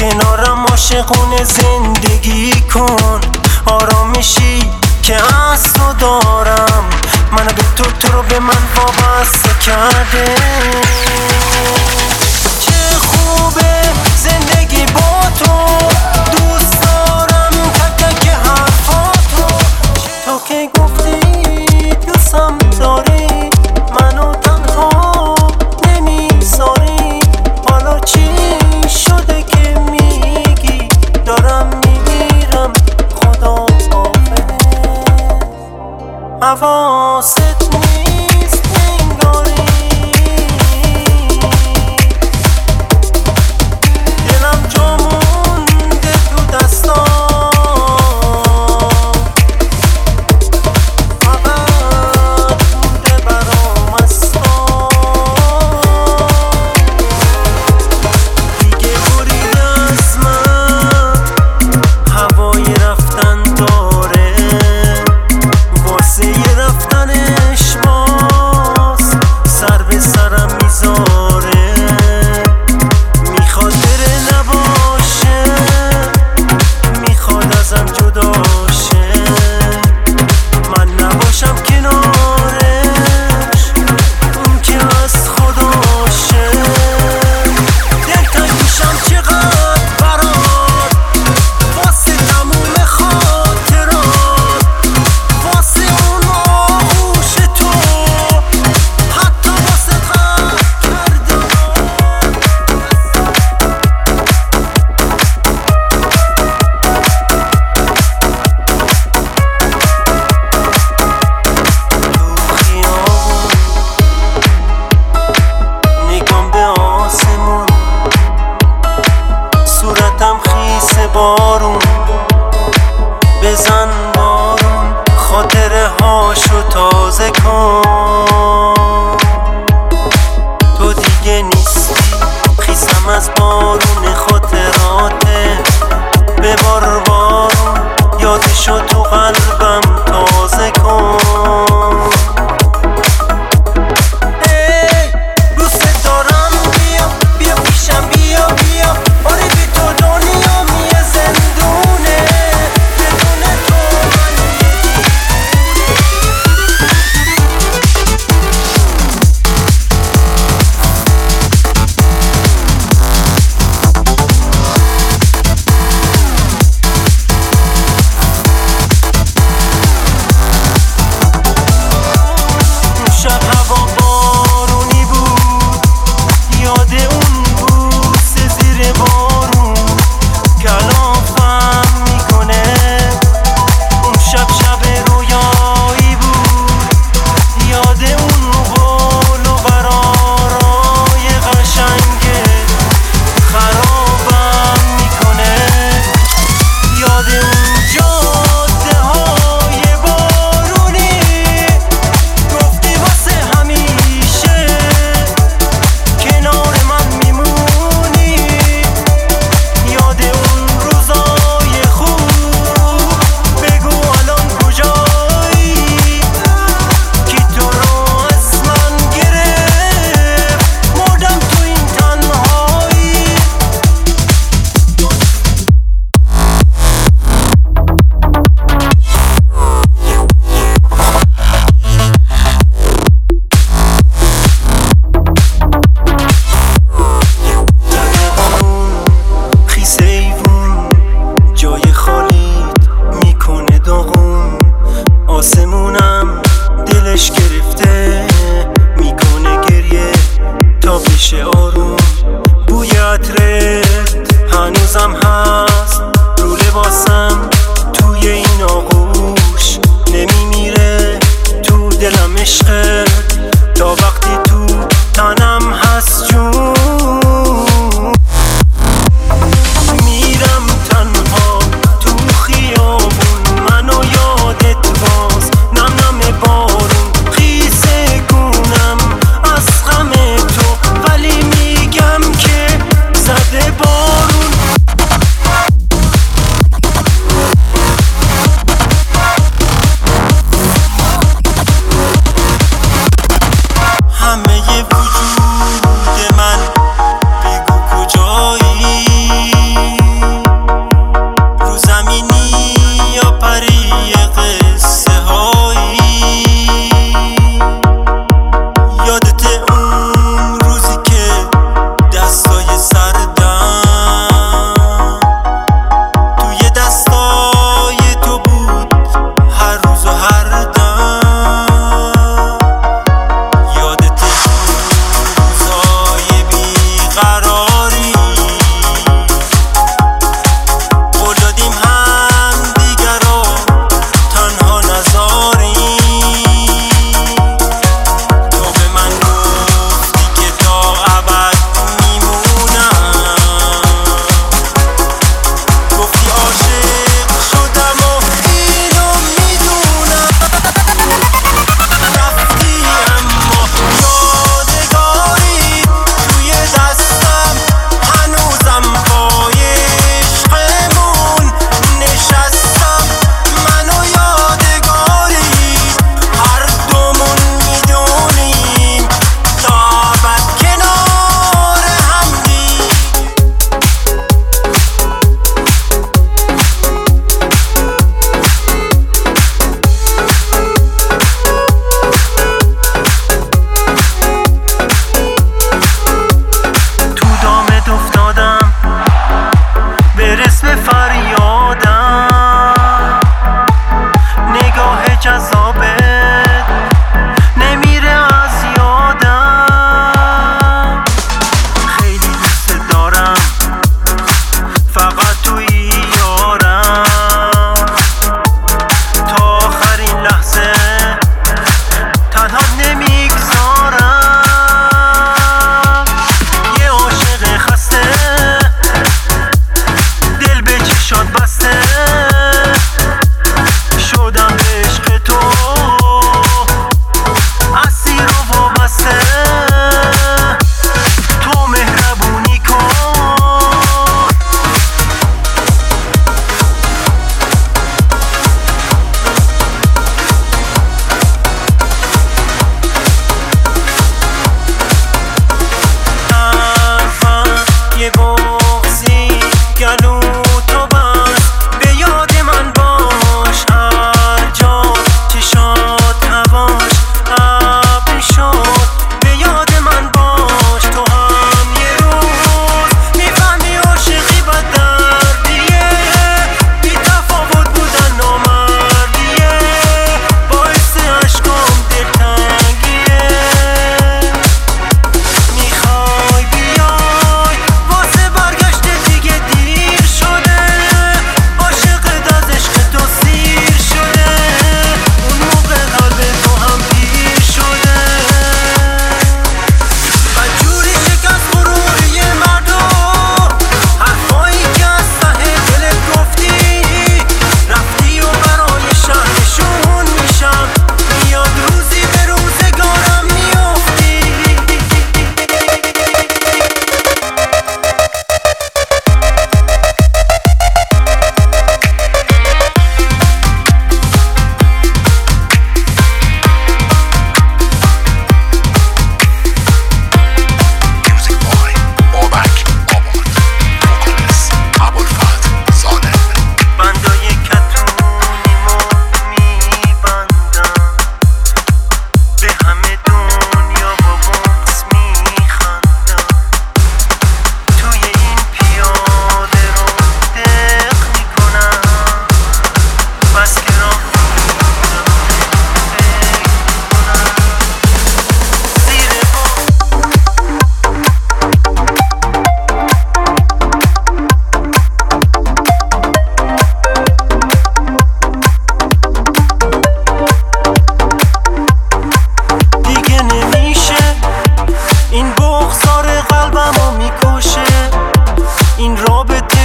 کنارم عاشقونه زندگی کن، آرامشی که از تو دارم منو به تو رو به من وابسته کرده. چه خوبه زندگی با تو، دوست دارم تک تک حرفاتو. تو که گفتی دوستم داری، منو تنها نمیذاری. حالا چی شده که میگی دارم میمیرم؟ خدا حافظ، حواست نیست انگاری. دلم جا مونده تو دستام، فقط مونده برام از تو. دیگه برید از من، هوای رفتن داره، واسه یه رفتنش باز سر به سرم میذاره. میخواد بره نباشه، میخواد ازم جدا شه، من نباشم کنارش، اون که از خداشه. دلتنگ میشم چقدر برات، واسه تموم خاطرات، واسه اون آغوش تو، حتی واسه غم کردن. تو خیابون نگام به آسمون، صورتم خیس بارون. بزن بارون خاطره هاشو تازه کن. تو دیگه نیستی، خیسم از بارون خاطراته. ببار بارون یادشو تو قلبم تازه کن. ای دوست دارم، بیا بیا پیشم، بیا بیا. آره بی تو دنیام یه زندونه، بدون تو من اون شب هوا بارونی بود، یاد اون بوسه زیر بارون کلافم میکنه. اون شب شب رویایی بود، یاد اون قول و قرارای قشنگه خرابم میکنه. یاد اون جاده های بارونی، گفتی واسه همیشه کنار من میمونی. یاد اون روزای خوب، بگو الان کجایی؟ کی تو رو از من گرفت، مردم تو این تنهایی. خیس ایوون جای خالیت میکنه داغون. آسمونم دلش گرفته، میکنه گریه تا بشه آروم. بوی عطرت هنوزم هست رو لباسم، توی این آغوش نمیمیره. تو دلم عشقت تا وقتی تو تنم هست جون. میرم تنها تو خیابون، منو یادت باز نم نم بارون. خیس گونم از غم تو، ولی میگم که زده بارون.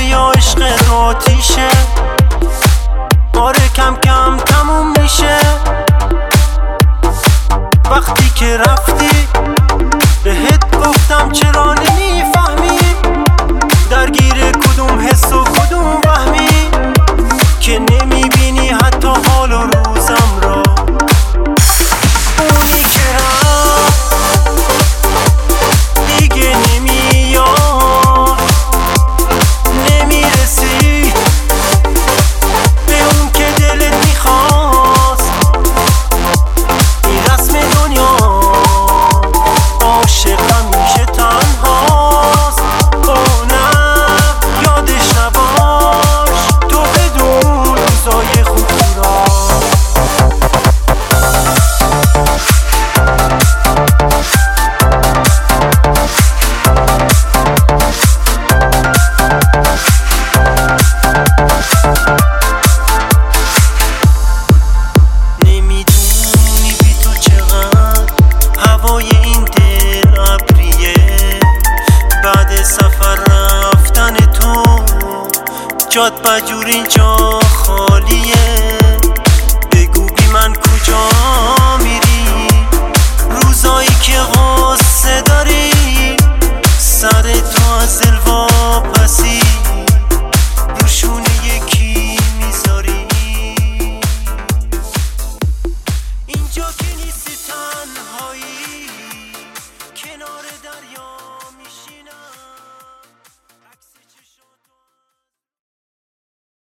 یا عشق آتیشه. آره کم کم تموم میشه. وقتی که رفتی بهت گفتم چرا نمیفهمی، درگیر کدوم حس و کدوم وهمی، که نمیبینی حتی حال و روزم را. اونی که رفت دیگه نمیاد، نمیرسی به اون که دلت میخواست. این رسم دنیا، عاشق همیشه تنهاست. او نه یادش نباش تو بدون روزای خوب را. نمیدونی بی تو چقدر هوای این دل ابریه. بعد سفر رفتن تو جاد بجور اینجا خالیه. بگو بی من کجا میری روزایی که غصه داری، سر تو از دل واپسی.